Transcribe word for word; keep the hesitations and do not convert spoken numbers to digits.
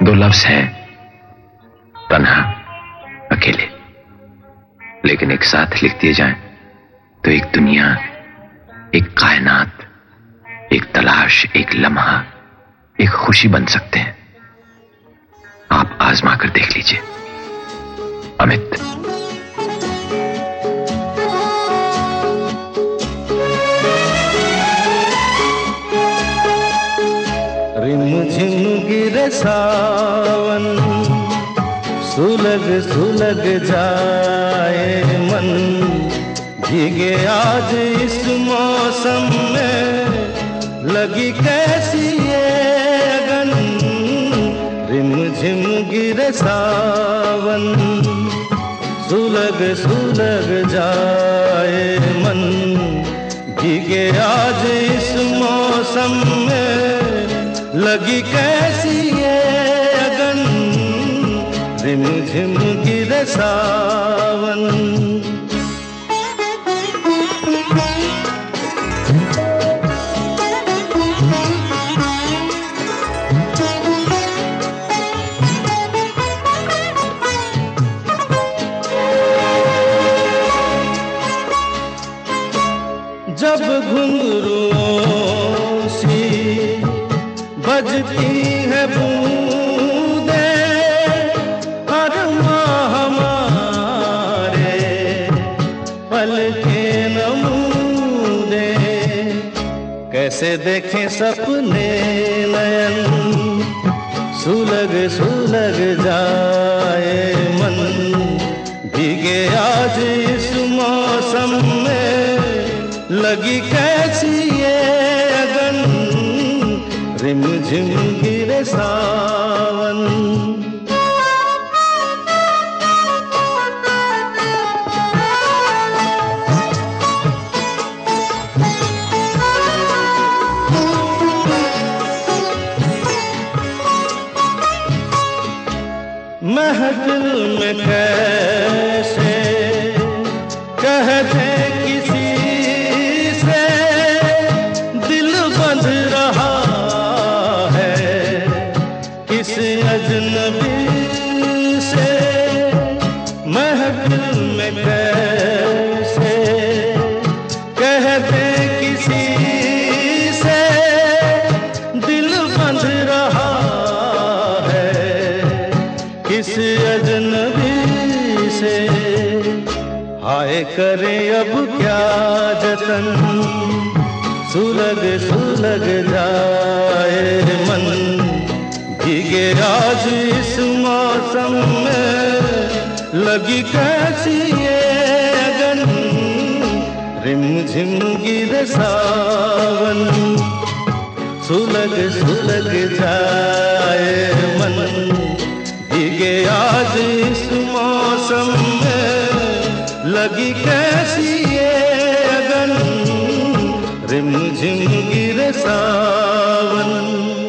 दो लफ्ज हैं, तन्हा, अकेले, लेकिन एक साथ लिख दिए जाएं तो एक दुनिया, एक कायनात, एक तलाश, एक लम्हा, एक खुशी बन सकते हैं। आप आजमा कर देख लीजिए। अमित। रिमझिम गिरे सावन, सुलग सुलग जाए मन, भीगे आज इस मौसम में, लगी कैसी ये अगन। रिमझिम गिरे सावन, सुलग सुलग जाए मन, भीगे आज इस मौसम में, लगी कैसी ये अगन। रिमझिम गिरे सावन। जब घुंघरूओं सी बजती है बूंदे, अरमां हमारे पलके नमूदे, कैसे देखें सपने नयन, सुलग सुलग जाए मन, भीगे आज इस मौसम में, लगी कैसी ये अगन। रिमझिम गिरे सावन। महफिल में कैसे कह दे किसी से, दिल बंध रहा है किस अजनबी से। महफिल में कैसे कह दे किसी से, दिल बंध रहा किस अजनबी से। हाय करें अब क्या जतन, सुलग सुलग जाए मन, भीगे आज इस मौसम में, लगी कैसी ये अगन। रिमझिम गिरे सावन, सुलग सुलग जाए मन, भीगे आज इस मौसम में, लगी कैसी ये अगन। रिमझिम गिरे सावन।